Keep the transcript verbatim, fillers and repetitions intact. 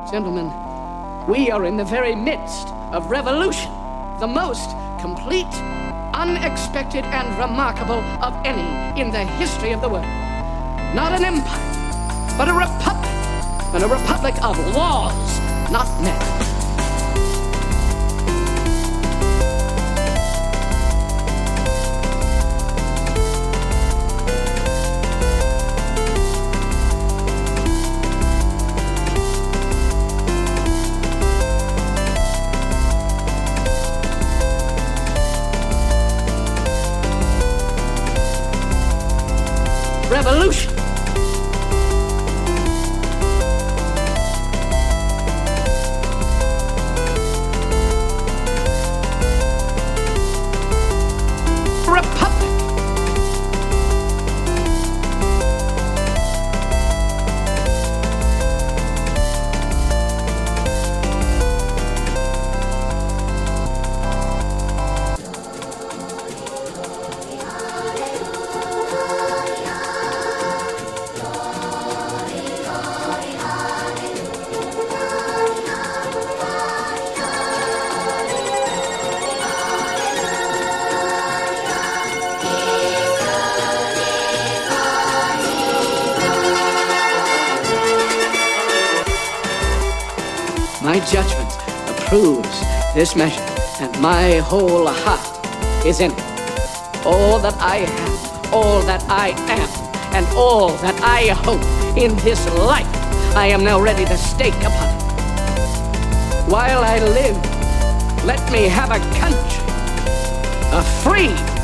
Gentlemen, we are in the very midst of revolution, the most complete, unexpected, and remarkable of any in the history of the world. Not an empire, but a republic, and a republic of laws, not men. Revolution. Republic. My judgment approves this measure, and my whole heart is in it. All that I have, all that I am, and all that I hope in this life, I am now ready to stake upon it. While I live, let me have a country, a free